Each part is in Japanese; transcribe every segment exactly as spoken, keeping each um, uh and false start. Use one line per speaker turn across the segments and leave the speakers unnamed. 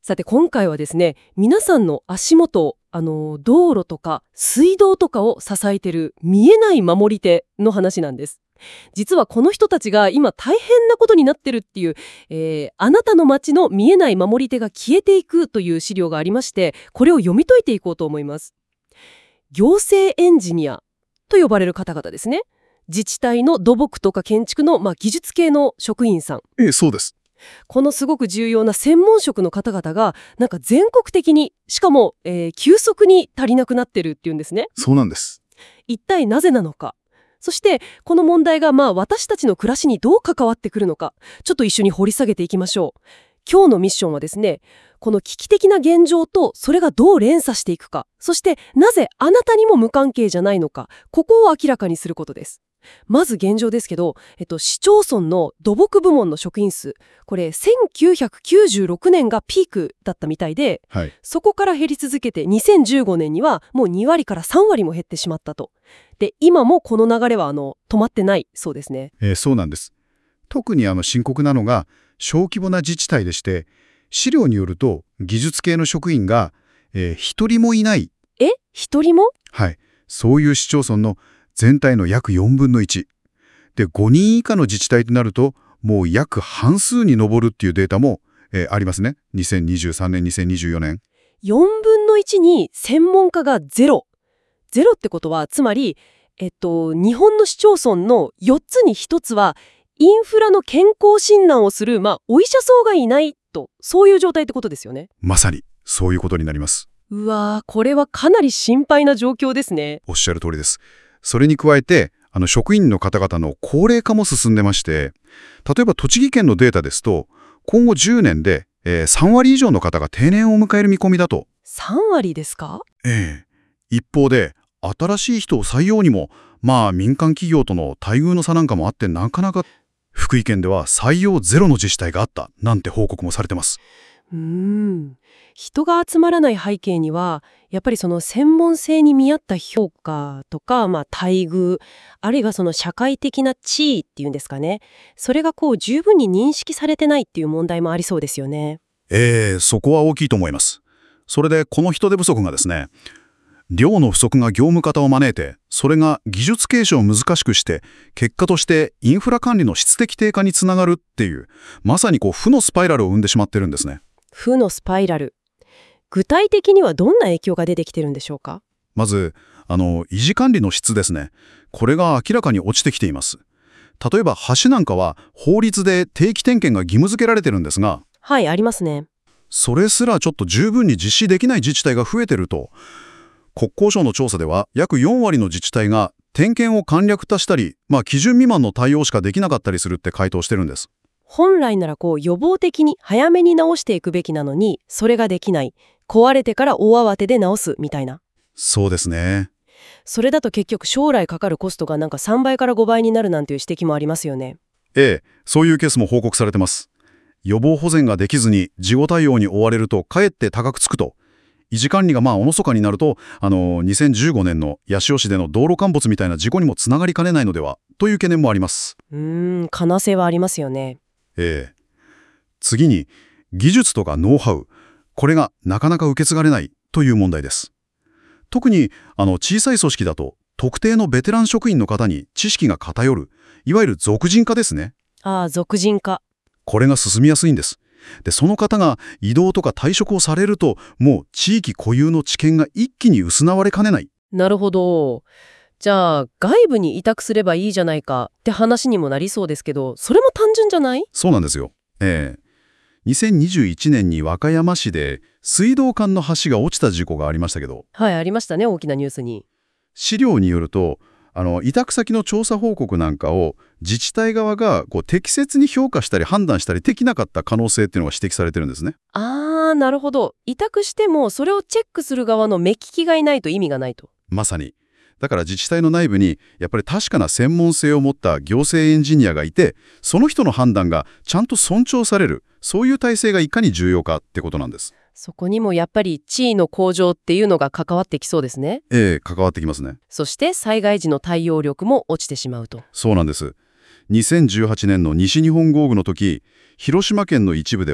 さて今回はですね、皆さんの足元、あの道路とか水道とかを支えてる見えない守り手の話なんです。実はこの人たちが今大変なことになってるっていう、えーあなたの街の見えない守り手が消えていくという資料がありまして、これを読み解いていこうと思います。行政エンジニアと呼ばれる方々ですね。自治体の土木とか建築の、まあ、技術系の職員さん。
ええ、そうです。
このすごく重要な専門職の方々がなんか全国的に、しかも、えー急速に足りなくなってるっていうんですね。
そうなんです。
一体なぜなのか。そしてこの問題がまあ私たちの暮らしにどう関わってくるのか、ちょっと一緒に掘り下げていきましょう。今日のミッションはですね、この危機的な現状とそれがどう連鎖していくか、そしてなぜあなたにも無関係じゃないのか、ここを明らかにすることです。まず現状ですけど、えっと、市町村の土木部門の職員数、これせんきゅうひゃくきゅうじゅうろくねんがピークだったみたいで、
はい。
そこから減り続けてにせんじゅうごねんにはもうにわりからさんわりも減ってしまったと。で、今もこの流れはあの止まってないそうですね。
ええ、そうなんです。特にあの深刻なのが小規模な自治体でして、資料によると技術系の職員が、えー、一人もいない、
え、一人も？
はい、そういう市町村の全体の約よんぶんのいち。で、ごにん以下の自治体となると、もう約半数に上るっていうデータも、えーありますね。にせんにじゅうさんねん、にせんにじゅうよねん。
よんぶんのいちに専門家がゼロ。ゼロってことは、つまり、えっと、日本の市町村のよっつにひとつは、インフラの健康診断をする、まあ、お医者さんがいないと、そういう状態ってことですよね。
まさにそういうことになります。
うわー、これはかなり心配な状況ですね。
おっしゃる通りです。それに加えて、あの職員の方々の高齢化も進んでまして、例えば栃木県のデータですと、今後じゅうねんで、えーさんわり以上の方が定年を迎える見込みだと。
さんわりですか？
ええ。一方で、新しい人を採用にも、まあ民間企業との待遇の差なんかもあって、なかなか、福井県では採用ゼロの自治体があったなんて報告もされてます。
うーん。人が集まらない背景には、やっぱりその専門性に見合った評価とか、まあ、待遇、あるいはその社会的な地位っていうんですかね。それがこう十分に認識されてないっていう問題もありそうですよね。
ええ、そこは大きいと思います。それでこの人手不足がですね、量の不足が業務方を招いて、それが技術継承を難しくして、結果としてインフラ管理の質的低下につながるっていう、まさにこう負のスパイラルを生んでしまってるんですね。
負のスパイラル。具体的にはどんな影響が出てきてるんでしょうか？
まず、あの、維持管理の質ですね。これが明らかに落ちてきています。例えば橋なんかは法律で定期点検が義務付けられてるんですが、
はい、ありますね。
それすらちょっと十分に実施できない自治体が増えてると、国交省の調査では約よんわりの自治体が点検を簡略化したり、まあ基準未満の対応しかできなかったりするって回答してるんです。
本来ならこう予防的に早めに直していくべきなのに、それができない。壊れてから大慌てで直すみたいな。
そうですね。
それだと結局将来かかるコストがなんかさんばいからごばいになるなんていう指摘もありますよね。
ええ、そういうケースも報告されてます。予防保全ができずに事後対応に追われるとかえって高くつくと。維持管理がまあおろそかになると、あのにせんじゅうごねんの八潮市での道路陥没みたいな事故にもつながりかねないのではという懸念もあります。
うーん、可能性はありますよね。
ええ。次に、技術とかノウハウ、これがなかなか受け継がれないという問題です。特にあの小さい組織だと、特定のベテラン職員の方に知識が偏る、いわゆる属人化ですね。
ああ、属人化。
これが進みやすいんです。で、その方が異動とか退職をされると、もう地域固有の知見が一気に失われかねない。
なるほど。じゃあ外部に委託すればいいじゃないかって話にもなりそうですけど、それも単純じゃない？
そうなんですよ。ええ。にせんにじゅういちねんに和歌山市で水道管の橋が落ちた事故がありましたけど、
はい、ありましたね、大きなニュースに。
資料によると、あの委託先の調査報告なんかを自治体側がこう適切に評価したり判断したりできなかった可能性っていうのが指摘されてるんですね。
あー、なるほど。委託してもそれをチェックする側の目利きがいないと意味がないと。
まさに。だから自治体の内部にやっぱり確かな専門性を持った行政エンジニアがいて、その人の判断がちゃんと尊重される、そういう体制がいかに重要かってことなんです。
そこにもやっぱり地位の向上っていうのが関わってきそうですね。
ええ、関わってきますね。
そして災害時の対応力も落ちてしまうと。
そうなんです。にせんじゅうはちねんの西日本豪雨の時、広島県の一部では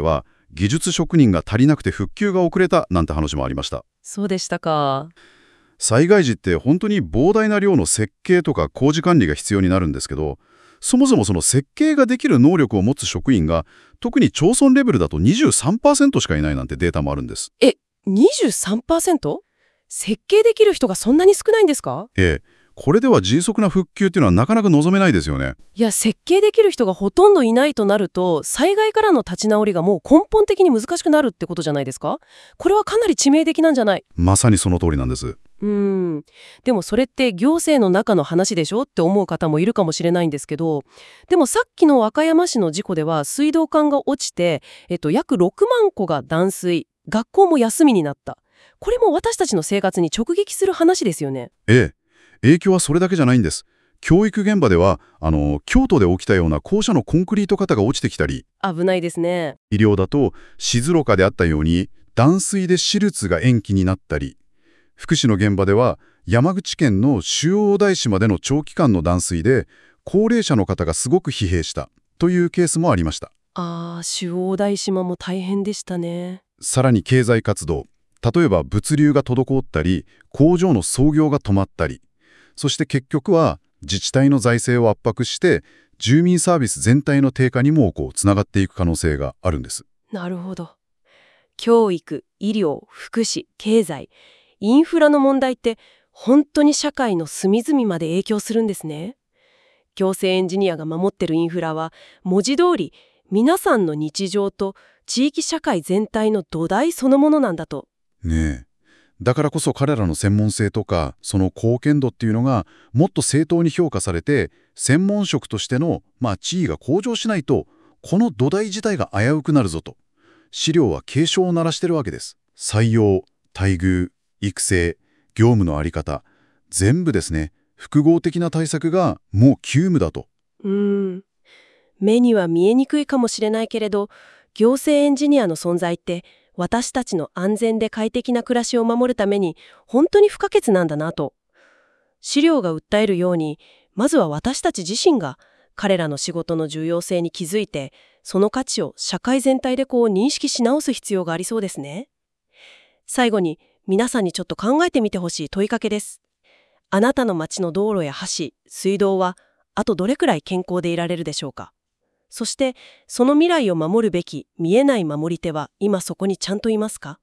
技術職人が足りなくて復旧が遅れたなんて話もありました。
そうでしたか。
災害時って本当に膨大な量の設計とか工事管理が必要になるんですけど、そもそもその設計ができる能力を持つ職員が特に町村レベルだと にじゅうさんパーセント しかいないなんてデータもあるんです。
え、にじゅうさんパーセント？ 設計できる人がそんなに少ないんですか？
ええ、これでは迅速な復旧っていうのはなかなか望めないですよね。
いや、設計できる人がほとんどいないとなると、災害からの立ち直りがもう根本的に難しくなるってことじゃないですか？これはかなり致命的なんじゃない？
まさにその通りなんです。
うーん。でもそれって行政の中の話でしょって思う方もいるかもしれないんですけど、でもさっきの和歌山市の事故では水道管が落ちて、えっと、約ろくまんこが断水、学校も休みになった。これも私たちの生活に直撃する話ですよね。
ええ、影響はそれだけじゃないんです。教育現場では、あの、京都で起きたような校舎のコンクリート型が落ちてきたり、
危ないですね。
医療だと静岡であったように断水で手術が延期になったり、福祉の現場では山口県の周防大島での長期間の断水で高齢者の方がすごく疲弊したというケースもありました。
ああ、周防大島も大変でしたね。
さらに経済活動、例えば物流が滞ったり、工場の操業が止まったり、そして結局は自治体の財政を圧迫して住民サービス全体の低下にもこうつながっていく可能性があるんです。
なるほど。教育、医療、福祉、経済、インフラの問題って本当に社会の隅々まで影響するんですね。行政エンジニアが守ってるインフラは文字通り皆さんの日常と地域社会全体の土台そのものなんだと。
ねえ。だからこそ彼らの専門性とかその貢献度っていうのがもっと正当に評価されて、専門職としての、まあ、地位が向上しないとこの土台自体が危うくなるぞと資料は警鐘を鳴らしてるわけです。採用、待遇、育成、業務のあり方、全部ですね、複合的な対策がもう急務だと。
うーん。目には見えにくいかもしれないけれど、行政エンジニアの存在って私たちの安全で快適な暮らしを守るために本当に不可欠なんだなと。資料が訴えるように、まずは私たち自身が彼らの仕事の重要性に気づいて、その価値を社会全体でこう認識し直す必要がありそうですね。最後に皆さんにちょっと考えてみてほしい問いかけです。あなたの街の道路や橋、水道はあとどれくらい健康でいられるでしょうか？そしてその未来を守るべき見えない守り手は今そこにちゃんといますか？